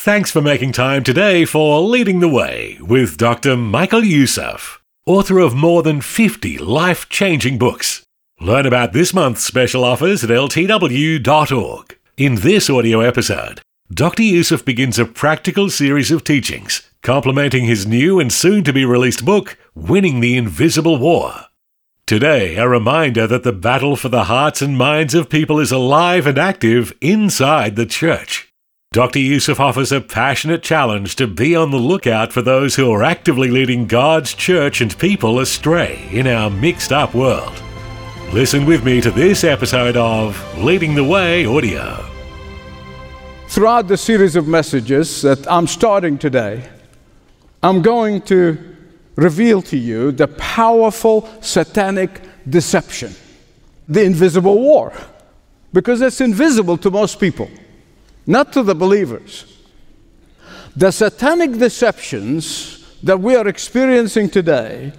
Thanks for making time today for Leading the Way with Dr. Michael Youssef, author of more than 50 life-changing books. Learn about this month's special offers at ltw.org. In this audio episode, Dr. Youssef begins a practical series of teachings, complementing his new and soon-to-be-released book, Winning the Invisible War. Today, a reminder that the battle for the hearts and minds of people is alive and active inside the church. Dr. Youssef offers a passionate challenge to be on the lookout for those who are actively leading God's church and people astray in our mixed-up world. Listen with me to this episode of Leading the Way Audio. Throughout the series of messages that I'm starting today, I'm going to reveal to you the powerful satanic deception, the invisible war, because it's invisible to most people. Not to the believers. The satanic deceptions that we are experiencing today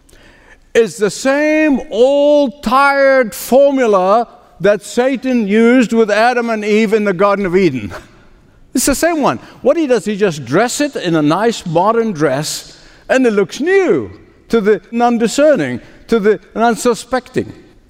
is the same old tired formula that Satan used with Adam and Eve in the Garden of Eden. It's the same one. What he does, he just dress it in a nice modern dress, and it looks new to the non-discerning, to the unsuspecting.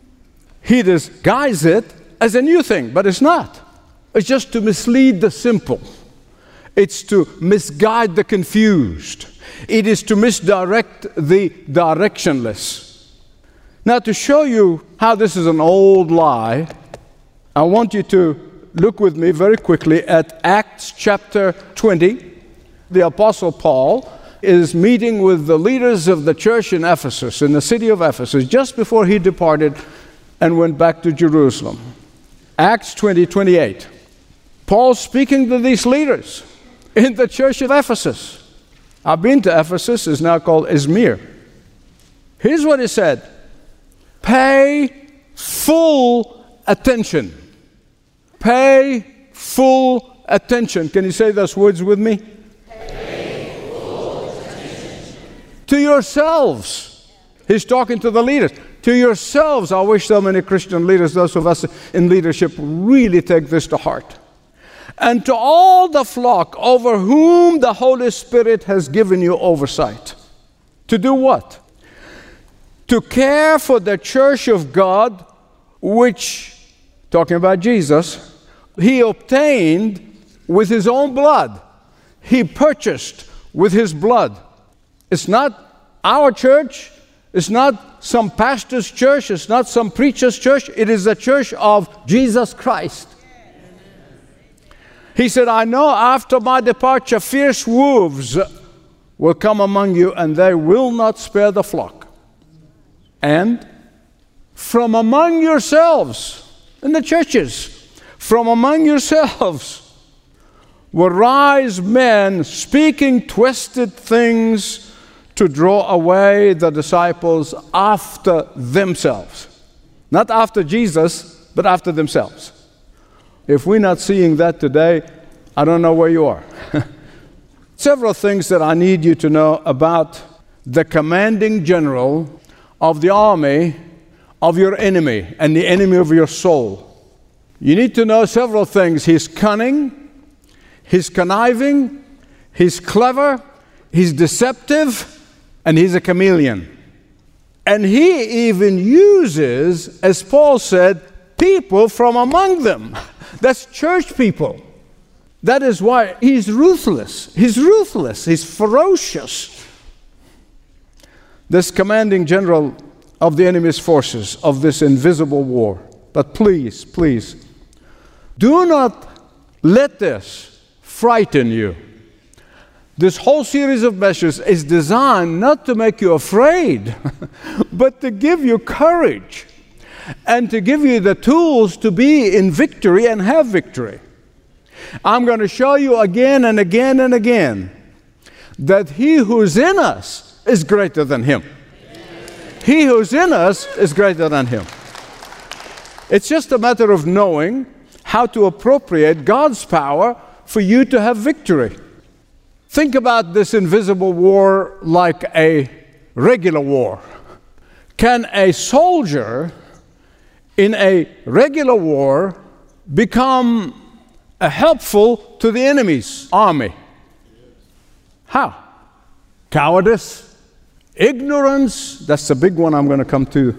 He disguises it as a new thing, but it's not. It's just to mislead the simple. It's to misguide the confused. It is to misdirect the directionless. Now, to show you how this is an old lie, I want you to look with me very quickly at Acts chapter 20. The Apostle Paul is meeting with the leaders of the church in Ephesus, in the city of Ephesus, just before he departed and went back to Jerusalem. Acts 20:28. Paul speaking to these leaders in the church of Ephesus. I've been to Ephesus, it's now called Izmir. Here's what he said. Pay full attention. Pay full attention. Can you say those words with me? Pay full attention. To yourselves. He's talking to the leaders. To yourselves. I wish so many Christian leaders, those of us in leadership, really take this to heart. And to all the flock over whom the Holy Spirit has given you oversight. To do what? To care for the church of God, which, talking about Jesus, he obtained with his own blood. He purchased with his blood. It's not our church. It's not some pastor's church. It's not some preacher's church. It is the church of Jesus Christ. He said, I know after my departure, fierce wolves will come among you, and they will not spare the flock. And from among yourselves, in the churches, from among yourselves will rise men speaking twisted things to draw away the disciples after themselves. Not after Jesus, but after themselves. If we're not seeing that today, I don't know where you are. Several things that I need you to know about the commanding general of the army of your enemy and the enemy of your soul. You need to know several things. He's cunning, he's conniving, he's clever, he's deceptive, and he's a chameleon. And he even uses, as Paul said, people from among them. That's church people. That is why he's ruthless. He's ruthless. He's ferocious. This commanding general of the enemy's forces of this invisible war. But please, please, do not let this frighten you. This whole series of measures is designed not to make you afraid, but to give you courage. And to give you the tools to be in victory and have victory. I'm going to show you again and again and again that he who's in us is greater than him. He who's in us is greater than him. It's just a matter of knowing how to appropriate God's power for you to have victory. Think about this invisible war like a regular war. Can a soldier in a regular war become helpful to the enemy's army. How? Cowardice, ignorance, that's the big one I'm going to come to.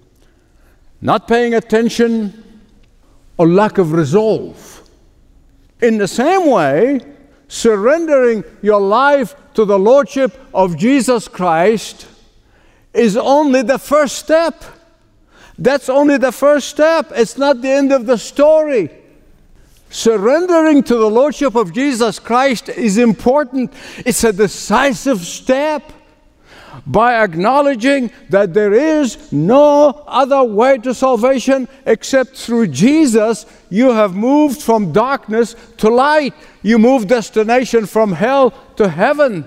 Not paying attention, or lack of resolve. In the same way, surrendering your life to the Lordship of Jesus Christ is only the first step. That's only the first step. It's not the end of the story. Surrendering to the Lordship of Jesus Christ is important. It's a decisive step. By acknowledging that there is no other way to salvation except through Jesus, you have moved from darkness to light. You move destination from hell to heaven.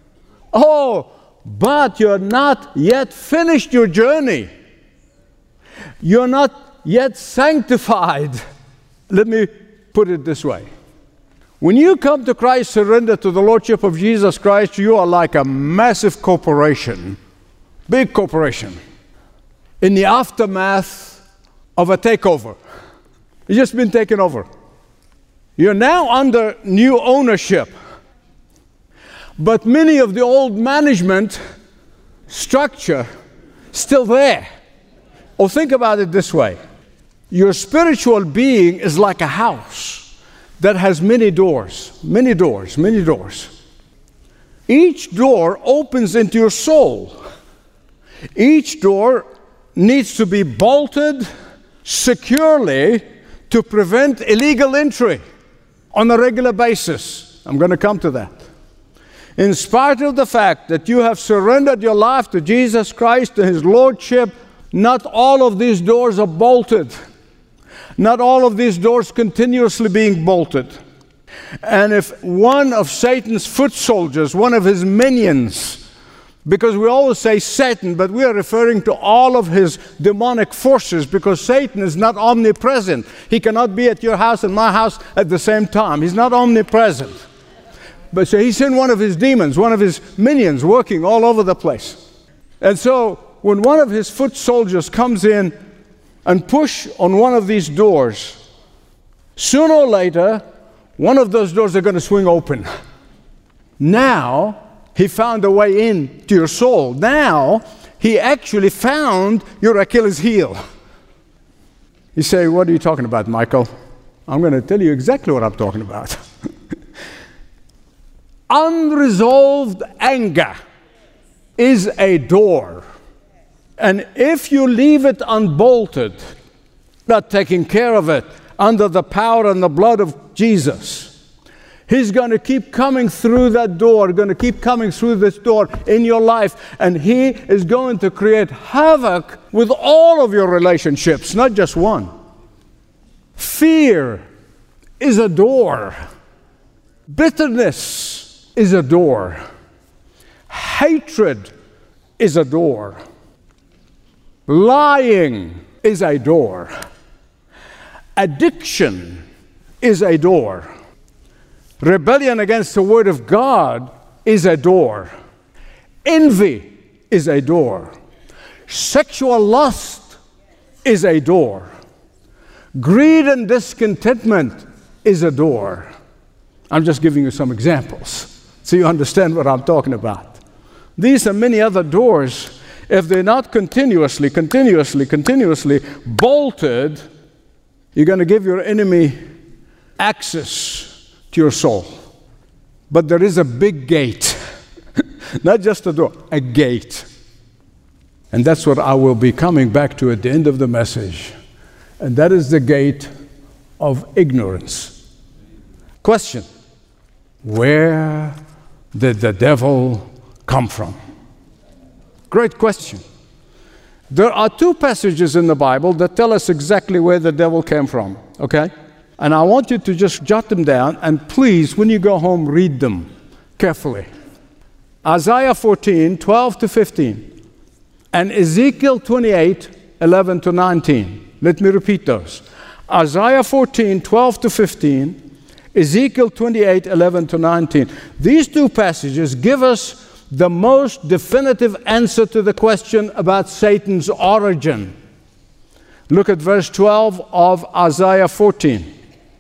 Oh, but you're not yet finished your journey. You're not yet sanctified. Let me put it this way. When you come to Christ, surrender to the Lordship of Jesus Christ, you are like a massive corporation, big corporation, in the aftermath of a takeover. You've just been taken over. You're now under new ownership. But many of the old management structure still there. Or think about it this way. Your spiritual being is like a house that has many doors, many doors, many doors. Each door opens into your soul. Each door needs to be bolted securely to prevent illegal entry on a regular basis. I'm going to come to that. In spite of the fact that you have surrendered your life to Jesus Christ and His Lordship, not all of these doors are bolted. Not all of these doors continuously being bolted. And if one of Satan's foot soldiers, one of his minions, because we always say Satan, but we are referring to all of his demonic forces, because Satan is not omnipresent. He cannot be at your house and my house at the same time. He's not omnipresent. But so he sent one of his demons, one of his minions working all over the place. And so when one of his foot soldiers comes in and push on one of these doors, sooner or later, one of those doors are going to swing open. Now, he found a way in to your soul. Now, he actually found your Achilles heel. You say, what are you talking about, Michael? I'm going to tell you exactly what I'm talking about. Unresolved anger is a door. And if you leave it unbolted, not taking care of it under the power and the blood of Jesus, He's going to keep coming through that door, going to keep coming through this door in your life, and He is going to create havoc with all of your relationships, not just one. Fear is a door. Bitterness is a door. Hatred is a door. Lying is a door. Addiction is a door. Rebellion against the Word of God is a door. Envy is a door. Sexual lust is a door. Greed and discontentment is a door. I'm just giving you some examples so you understand what I'm talking about. These and many other doors, if they're not continuously bolted, you're going to give your enemy access to your soul. But there is a big gate, not just a door, a gate. And that's what I will be coming back to at the end of the message. And that is the gate of ignorance. Question: where did the devil come from? Great question. There are two passages in the Bible that tell us exactly where the devil came from, okay? And I want you to just jot them down, and please, when you go home, read them carefully. Isaiah 14, 12 to 15, and Ezekiel 28, 11 to 19. Let me repeat those. Isaiah 14, 12 to 15, Ezekiel 28, 11 to 19. These two passages give us the most definitive answer to the question about Satan's origin. Look at verse 12 of Isaiah 14.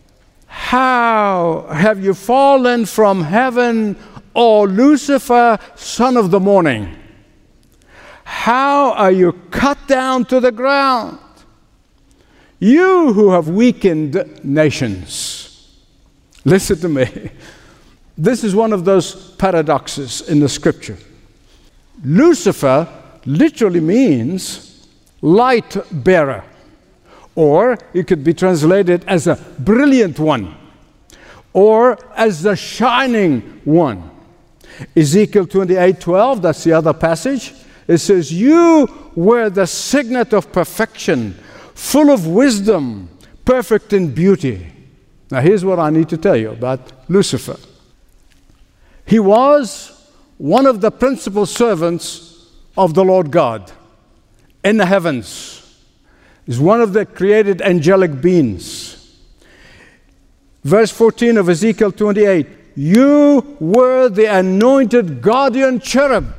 How have you fallen from heaven, O Lucifer, son of the morning? How are you cut down to the ground, you who have weakened nations? Listen to me. This is one of those paradoxes in the scripture. Lucifer literally means light bearer, or it could be translated as a brilliant one, or as the shining one. Ezekiel 28:12, that's the other passage. It says, you were the signet of perfection, full of wisdom, perfect in beauty. Now here's what I need to tell you about Lucifer. He was one of the principal servants of the Lord God in the heavens. He's one of the created angelic beings. Verse 14 of Ezekiel 28, you were the anointed guardian cherub.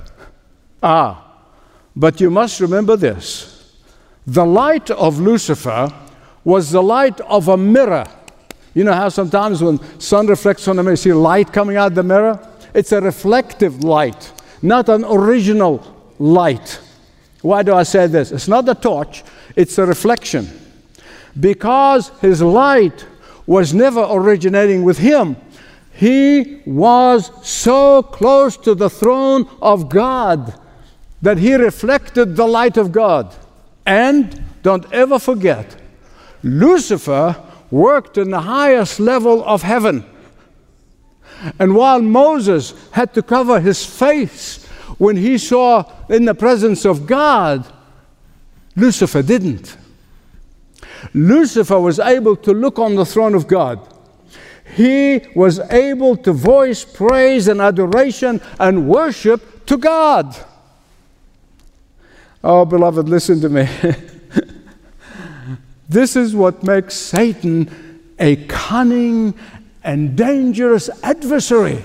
But you must remember this. The light of Lucifer was the light of a mirror. You know how sometimes when sun reflects on the mirror, you see light coming out the mirror? It's a reflective light, not an original light. Why do I say this? It's not a torch, it's a reflection. Because his light was never originating with him. He was so close to the throne of God that he reflected the light of God. And don't ever forget, Lucifer worked in the highest level of heaven. And while Moses had to cover his face when he saw in the presence of God, Lucifer didn't. Lucifer was able to look on the throne of God. He was able to voice praise and adoration and worship to God. Oh, beloved, listen to me. This is what makes Satan a cunning and dangerous adversary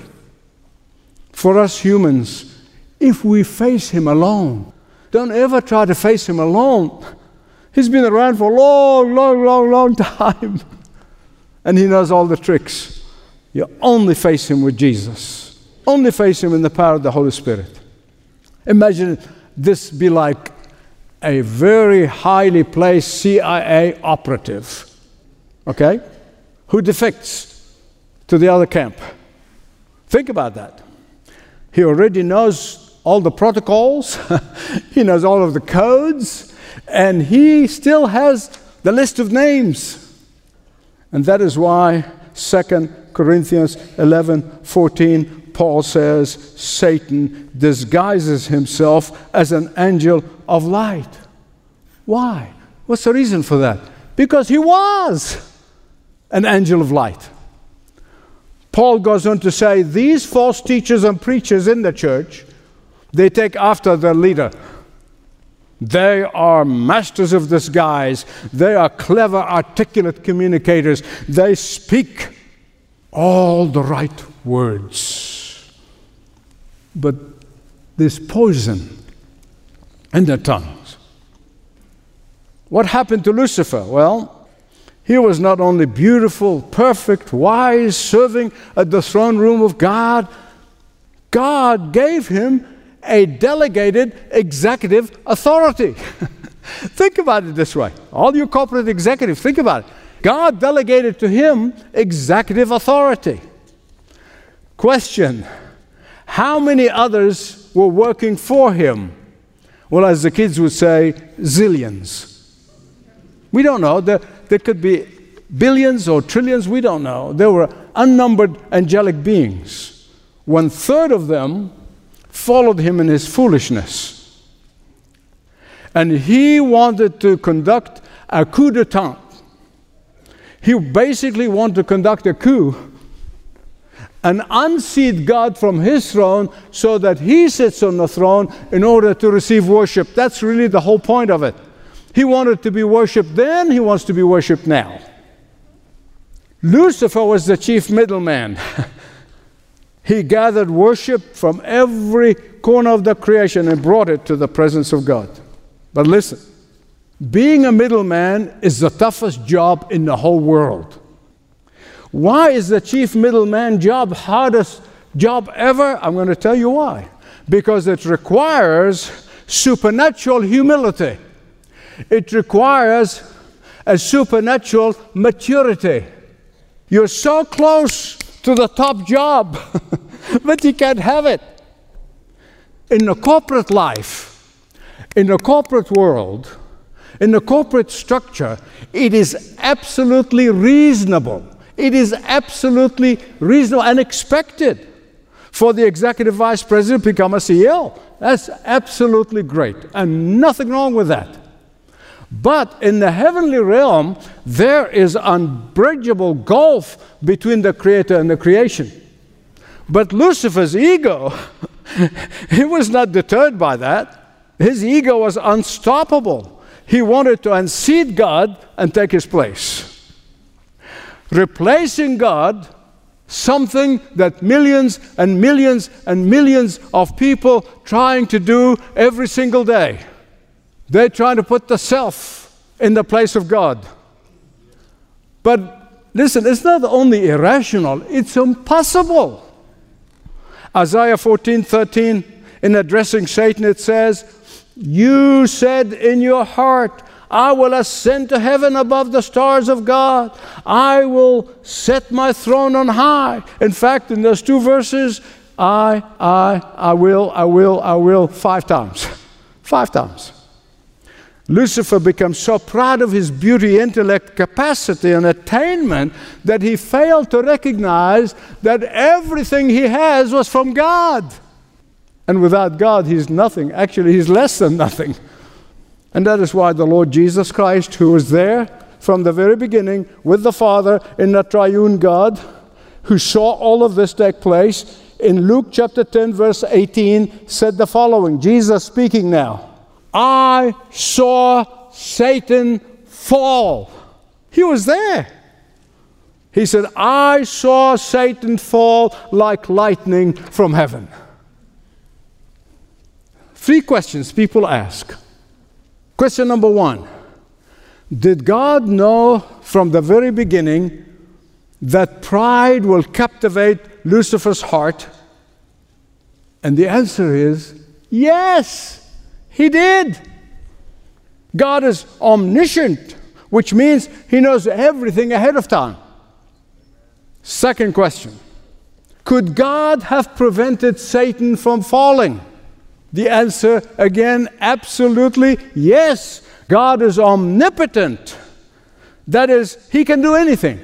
for us humans if we face him alone. Don't ever try to face him alone. He's been around for a long time. And he knows all the tricks. You only face him with Jesus. Only face him in the power of the Holy Spirit. Imagine this be like a very highly placed CIA operative, okay, who defects to the other camp. Think about that. He already knows all the protocols, he knows all of the codes, and he still has the list of names. And that is why 2 Corinthians 11:14, Paul says, Satan disguises himself as an angel of light. Why? What's the reason for that? Because he was an angel of light. Paul goes on to say, these false teachers and preachers in the church, they take after their leader. They are masters of disguise. They are clever, articulate communicators. They speak all the right words. But there's poison in their tongues. What happened to Lucifer? Well, he was not only beautiful, perfect, wise, serving at the throne room of God. God gave him a delegated executive authority. Think about it this way. All you corporate executives, think about it. God delegated to him executive authority. Question: how many others were working for him? Well, as the kids would say, zillions. We don't know. There could be billions or trillions. We don't know. There were unnumbered angelic beings. 1/3 of them followed him in his foolishness. And he wanted to conduct a coup d'etat. He basically wanted to conduct a coup and unseat God from his throne so that he sits on the throne in order to receive worship. That's really the whole point of it. He wanted to be worshipped then, he wants to be worshipped now. Lucifer was the chief middleman. He gathered worship from every corner of the creation and brought it to the presence of God. But listen, being a middleman is the toughest job in the whole world. Why is the chief middleman job hardest job ever? I'm going to tell you why. Because it requires supernatural humility. It requires a supernatural maturity. You're so close to the top job, but you can't have it. In the corporate life, in the corporate world, in the corporate structure, it is absolutely reasonable. It is absolutely reasonable and expected for the executive vice president to become a CEO. That's absolutely great, and nothing wrong with that. But in the heavenly realm, there is unbridgeable gulf between the Creator and the creation. But Lucifer's ego, he was not deterred by that. His ego was unstoppable. He wanted to unseat God and take his place. Replacing God, something that millions and millions and millions of people trying to do every single day. They're trying to put the self in the place of God. But listen, it's not only irrational, it's impossible. Isaiah 14:13, in addressing Satan, it says, "You said in your heart, I will ascend to heaven above the stars of God. I will set my throne on high." In fact, in those two verses, I will, 5 times. 5 times. Lucifer becomes so proud of his beauty, intellect, capacity, and attainment that he failed to recognize that everything he has was from God. And without God, he's nothing. Actually, he's less than nothing. And that is why the Lord Jesus Christ, who was there from the very beginning with the Father in the triune God, who saw all of this take place, in Luke chapter 10, verse 18, said the following, Jesus speaking now, "I saw Satan fall." He was there. He said, "I saw Satan fall like lightning from heaven." 3 questions people ask. Question number 1, did God know from the very beginning that pride will captivate Lucifer's heart? And the answer is yes. He did. God is omniscient, which means he knows everything ahead of time. Second question, could God have prevented Satan from falling? The answer, again, absolutely yes. God is omnipotent. That is, he can do anything.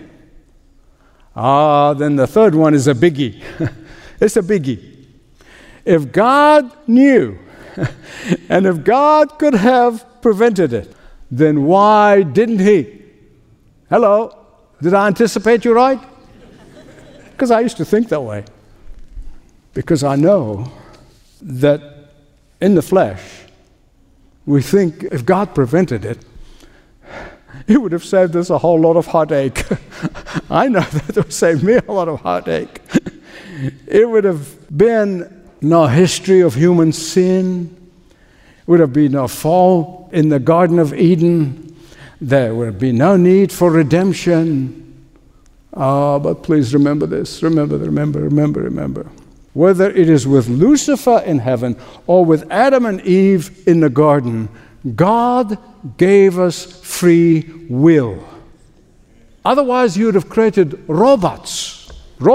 Then the third one is a biggie. It's a biggie. If God knew, and if God could have prevented it, then why didn't he? Hello? Did I anticipate you right? Because I used to think that way. Because I know that in the flesh, we think if God prevented it, He would have saved us a whole lot of heartache. I know that it would save me a lot of heartache. It would have been no history of human sin. Would have been no fall in the Garden of Eden. There would be no need for redemption. But please remember this. Remember. Whether it is with Lucifer in heaven or with Adam and Eve in the garden, God gave us free will. Otherwise, you would have created robots.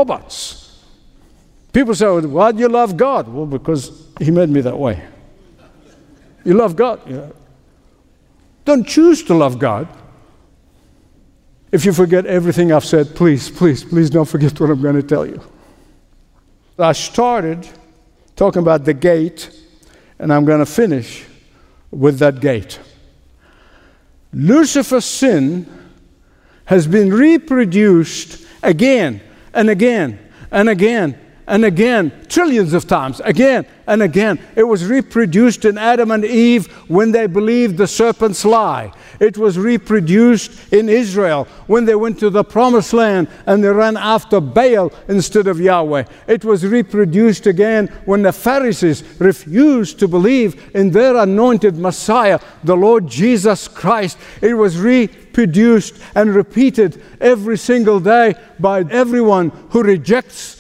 People say, why do you love God? Well, because He made me that way. You love God? Yeah. Don't choose to love God. If you forget everything I've said, please don't forget what I'm going to tell you. I started talking about the gate, and I'm going to finish with that gate. Lucifer's sin has been reproduced again and again and again and again, trillions of times, again and again. It was reproduced in Adam and Eve when they believed the serpent's lie. It was reproduced in Israel when they went to the promised land and they ran after Baal instead of Yahweh. It was reproduced again when the Pharisees refused to believe in their anointed Messiah, the Lord Jesus Christ. It was reproduced reproduced and repeated every single day by everyone who rejects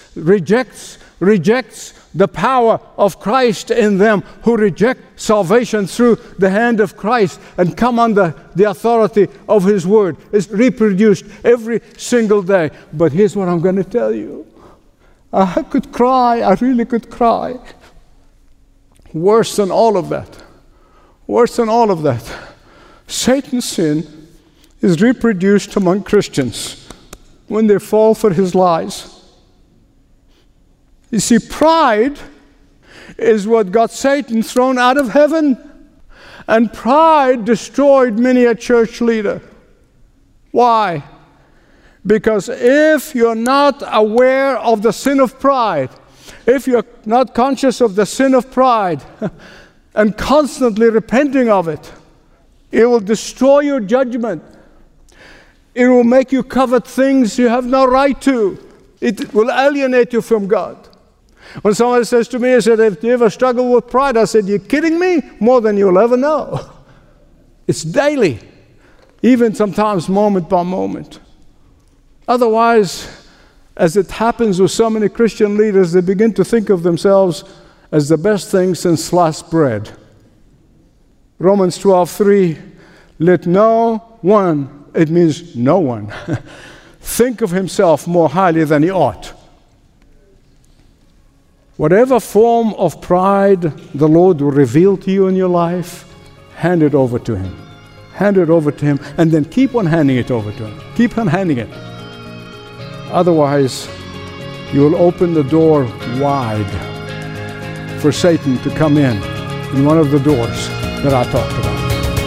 the power of Christ in them, who reject salvation through the hand of Christ and come under the authority of His Word. It's reproduced every single day. But here's what I'm going to tell you. I could cry. I really could cry. Worse than all of that. Satan's sin is reproduced among Christians when they fall for his lies. You see, pride is what got Satan thrown out of heaven. And pride destroyed many a church leader. Why? Because if you're not aware of the sin of pride, if you're not conscious of the sin of pride and constantly repenting of it, it will destroy your judgment. It will make you covet things you have no right to. It will alienate you from God. When somebody says to me, I said, "Have you ever struggled with pride?" I said, "You kidding me? More than you'll ever know." It's daily, even sometimes moment by moment. Otherwise, as it happens with so many Christian leaders, they begin to think of themselves as the best thing since sliced bread. Romans 12:3, let no one, it means no one, think of himself more highly than he ought. Whatever form of pride the Lord will reveal to you in your life, hand it over to Him. Hand it over to Him, and then keep on handing it over to Him. Keep on handing it. Otherwise, you will open the door wide for Satan to come in one of the doors that I talked about.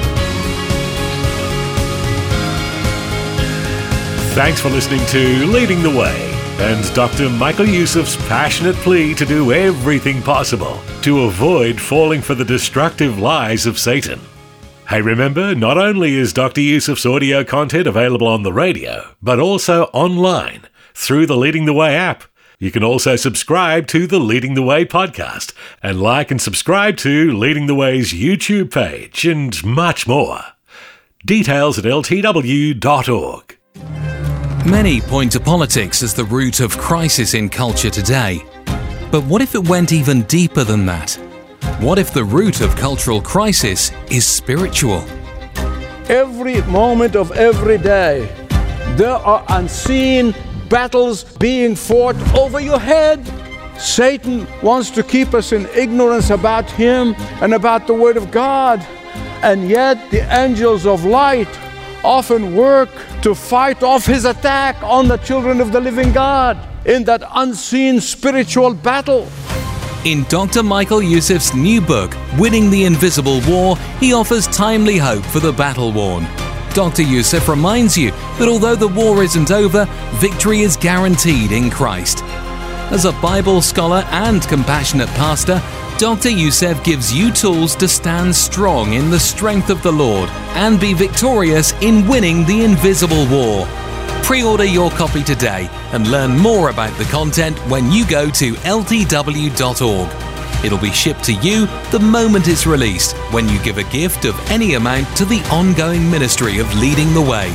Thanks for listening to Leading the Way and Dr. Michael Youssef's passionate plea to do everything possible to avoid falling for the destructive lies of Satan. Hey, remember, not only is Dr. Youssef's audio content available on the radio, but also online through the Leading the Way app. You can also subscribe to the Leading the Way podcast and like and subscribe to Leading the Way's YouTube page and much more. Details at ltw.org. Many point to politics as the root of crisis in culture today. But what if it went even deeper than that? What if the root of cultural crisis is spiritual? Every moment of every day, there are unseen battles being fought over your head. Satan wants to keep us in ignorance about Him and about the Word of God. And yet the angels of light often work to fight off his attack on the children of the living God in that unseen spiritual battle. In Dr. Michael Youssef's new book, Winning the Invisible War, he offers timely hope for the battle-worn. Dr. Youssef reminds you that although the war isn't over, victory is guaranteed in Christ. As a Bible scholar and compassionate pastor, Dr. Youssef gives you tools to stand strong in the strength of the Lord and be victorious in winning the invisible war. Pre-order your copy today and learn more about the content when you go to ltw.org. It'll be shipped to you the moment it's released when you give a gift of any amount to the ongoing ministry of Leading the Way.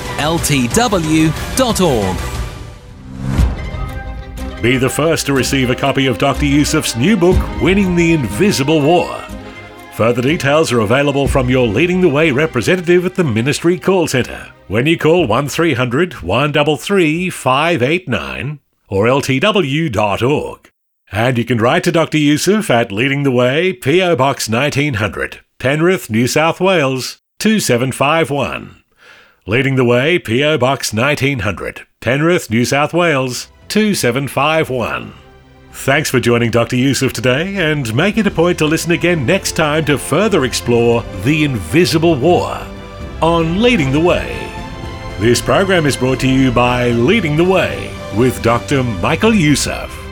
ltw.org. Be the first to receive a copy of Dr. Youssef's new book, Winning the Invisible War. Further details are available from your Leading the Way representative at the Ministry Call Centre when you call 1300 133 589 or ltw.org. And you can write to Dr. Youssef at Leading the Way, P.O. Box 1900, Penrith, New South Wales 2751. Leading the Way, P.O. Box 1900, Penrith, New South Wales 2751. Thanks for joining Dr. Youssef today, and make it a point to listen again next time to further explore the invisible war on Leading the Way. This program is brought to you by Leading the Way with Dr. Michael Youssef.